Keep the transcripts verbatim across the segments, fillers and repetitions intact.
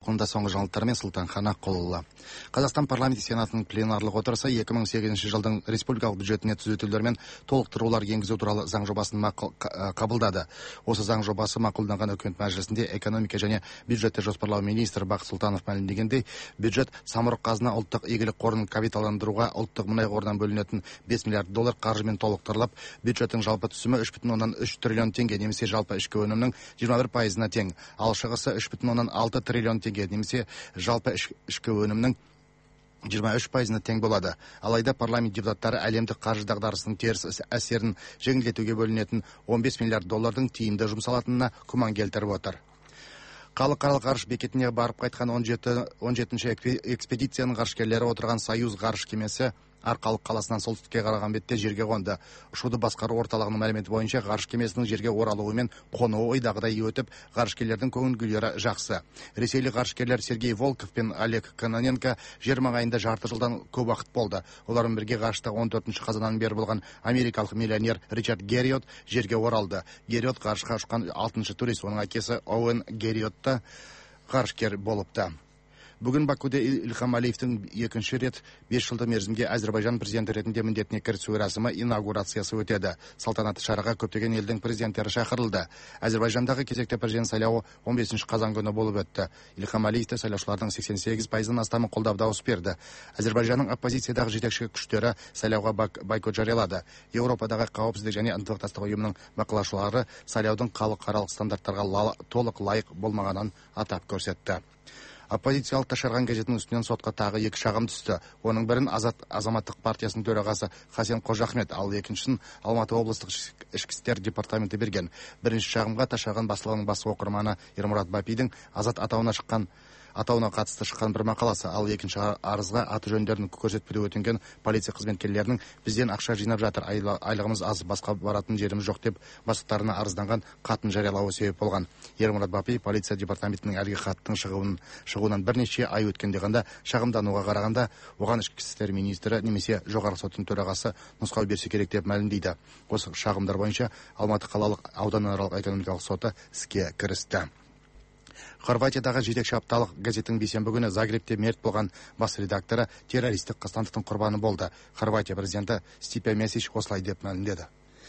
талқылында соңғы жаңалықтармен Сұлтанхан Аққұлұлы. Қазақстан парламенті сенатының пленарлық отырысы екі мың сегізінші жылдың республикалық бюджетіне түзетулер мен толықтырулар енгізу туралы заң жобасын мақұл, қабылдады. Осы заң жобасы мақұлданған үкімет мәжілісінде экономика және бюджетті жоспарлау министрі Бақыт Сұлтанов мәлімдегендей, бюджет самұрық қазына ұлттық игілік қорын капиталдандыруға ұлттық мұнай қорынан бөлінетін бес миллиард доллар қаржымен толықтырылып, бюджеттің жалпы түсімі үш бүтін оннан үш триллион теңге немесе жалпы ішкі өнімнің жиырма бір пайызына тең. Ал шығысы үш бүтін оннан алты триллион теңге немесе жалпы ішкі өнімнің жиырма үш пайызына тең болады. Алайда парламент депутаттары әлемдік қаржы дағдарысының теріс әсерін жеңілдетуге бөлінетін он бес миллиард доллардың тиімді жұмсалатынына күмән келтіріп отыр. Халықаралық ғарыш бекетіне барып қайтқан он жетінші экспедицияның ғарышкерлері отырған Союз ғарыш кемесі Арқалық қаласынан солтүстікке қараған бетте жерге қонды. Ұшуды басқару орталығының мәліметі бойынша ғарыш кемесінің жерге оралуы мен қонуы ойдағыдай өтіп, ғарышкерлердің көңіл күйлері жақсы. Ресейлік ғарышкерлер Сергей Волков пен Олег Кононенко жер маңайында жарты жылдан көп уақыт болды. Олармен бірге ғарышта он төртінші қазаннан бері болған америкалық миллионер Ричард Герриот жерге оралды. Герриот ғарышқа ұшқан алтыншы турист, оның әкесі Оуэн Герриотта ғарышкер болыпты. Бүгін Бакуде Ильхам Алиевтің екінші рет бес жылды мерзімге Әзербайжан президенті ретінде міндетіне кірісу рәсімі инаугурациясы өтеді. Салтанатты шараға көптеген елдің президенттері шақырылды. Әзербайжандағы кезекті президент сайлауы он бесінші қазан күні болып өтті. Ильхам Алиевті сайлаушылардың сексен сегіз пайыздан астамы қолдап дауыс берді. Әзербайжанның оппозициядағы жетекші күштері сайлауға бойкот жариялады. Еуропадағы қауіпсіздік және ынтымақтастық ұйымының бақылаушылары сайлаудың халықаралық стандарттарға толық лайық болмағанын атап көрсетті. Оппозициялық Ташарған газетінің үстінен сотқа тағы екі шағым түсті. Оның бірін Азат азаматтық партиясының төрағасы Хасен Қожахмет, ал екіншісін Алматы облыстық ішкі істер департаменті берген. Бірінші шағымға Ташарған басылығының бас оқырманы Ермұрат Бапидің Азат атауына шыққан атауына қатысты шыққан бір мақаласы, ал екінші арызға аты жөндерін көрсетпеуде өтінген полиция қызметкерлерінің бізден ақша жинап жатыр, айлығымыз аз, басқа баратын жеріміз жоқ деп бастықтарына арызданған хатын жариялауы себеп болған. Ермұрат Бапи полиция департаментінің әлгі хаттың шығуынан бірнеше ай өткенде ғана шағымдануға қарағанда оған ішкі істер министрі немесе жоғарғы соттың төрағасы нұсқау берсе керек деп мәлімдейді. Осы шағымдар бойынша Алматы қалалық ауданаралық экономикалық соты іске кірісті. Хорватиядағы жетекші апталық газеттің бейсенбі күні Загребте мерт болған бас редакторы террористік қастандықтың құрбаны болды. Хорватия президенті Стипе Месич осылай деп мәлімдеді.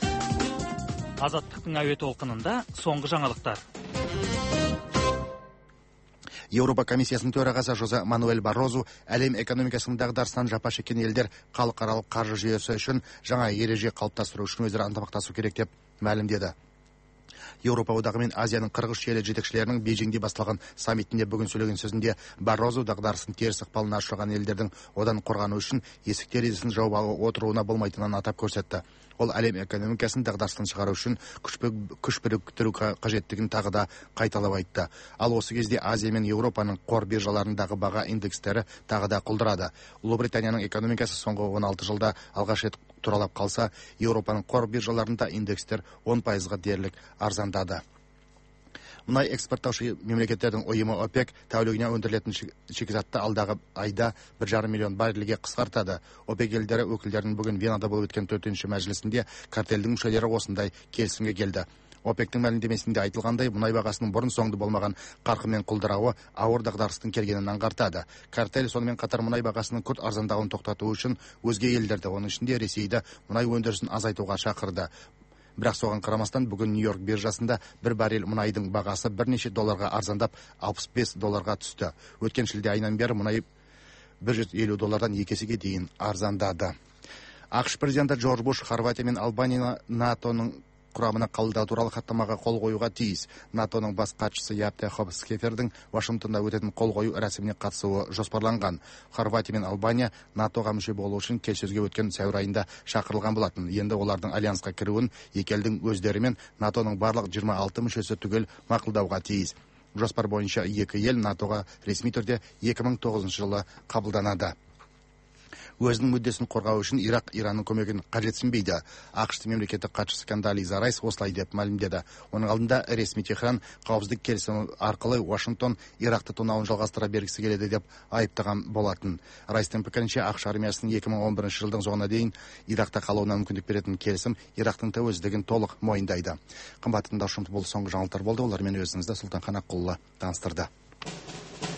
Азаттықтың әуе толқынында соңғы жаңалықтар. Еуропа комиссиясының төрағасы Жозе Мануэль Баррозу әлем экономикасының дағдарысынан жапа шеккен елдер халықаралық қаржы жүйесі үшін жаңа ереже қалыптастыру үшін өзара ынтымақтасу керек деп мәлімдеді. Еуропа одағы мен Азияның қырық үш елі жетекшілерінің Бейжіңде басталған саммитінде бүгін сөйлеген сөзінде Баррозу дағдарыстың теріс ықпалына ұшыраған елдердің одан қорғану үшін есік терезесін жауып алып отыруына болмайтынын атап көрсетті. Ол әлем экономикасын дағдарыстан шығару үшін күш біріктіру қажеттігін тағы да қайталап айтты. Ал осы кезде Азия мен Еуропаның қор биржаларындағы баға индекстері тағы да құлдырады. Ұлыбританияның экономикасы соңғы он алты жылда алғаш рет тұралап қалса, Еуропаның қор биржаларында индекстер он пайызға дерлік арзандады. Мұнай экспорттаушы мемлекеттердің ұйымы ОПЕК тәулігіне өндірілетін шикізатты алдағы айда бір жарым миллион баррельге қысқартады. ОПЕК елдері өкілдерінің бүгін Венада болып өткен төртінші мәжілісінде картельдің мүшелері осындай келісімге келді. ОПЕК-тің мәлімдемесінде айтылғандай, мұнай бағасының бұрын соңды болмаған қарқынмен құлдырауы ауыр дағдарыстың келгенін аңғартады. Картель сонымен қатар мұнай бағасының күрт арзандауын тоқтату үшін өзге елдерді, оның ішінде Ресейді мұнай өндірісін азайтуға шақырды. Бірақ соған қарамастан бүгін Нью-Йорк биржасында бір баррель мұнайдың бағасы бірнеше долларға арзандап алпыс бес долларға түсті. Өткен шілде айынан бері мұнай бір жүз елу доллардан екі есеге дейін арзандады. ақш президенті Джордж Буш Хорватия мен Албания НАТОның құрамына қабылдау туралы хаттамаға қол қоюға тиіс. НАТОның бас хатшысы Япте Хобскефердің Вашингтонда өтетін қол қою рәсіміне қатысуы жоспарланған. Хорватия мен Албания НАТОға мүше болу үшін келіссөзге өткен сәуір айында шақырылған болатын. Енді олардың альянсқа кіруін екі елдің өздері мен НАТОның барлық жиырма алты мүшесі түгел мақұлдауға тиіс. Жоспар бойынша екі ел НАТОға ресми түрде екі мың тоғызыншы жылы қабылданады. Өзінің мүддесін қорғау үшін Ирақ Иранның көмегін қажетсінбейді. ақш мемлекеттік хатшысы Кондолиза Райс осылай деп мәлімдеді. Оның алдында ресми Техран қауіпсіздік келісімі арқылы Вашингтон Ирақты тонауын жалғастыра бергісі келеді деп айыптаған болатын. Райстың пікірінше ақш армиясының екі мың он бірінші жылдың соңына дейін Иракта қалуына мүмкіндік беретін келісім Ирактың тәуелсіздігін толық мойындайды. Қымбатты тыңдаушымыз, бұл соңғы жаңалықтар болды. Олармен өзіңізді Сұлтанхан Аққұлұлы таныстырды.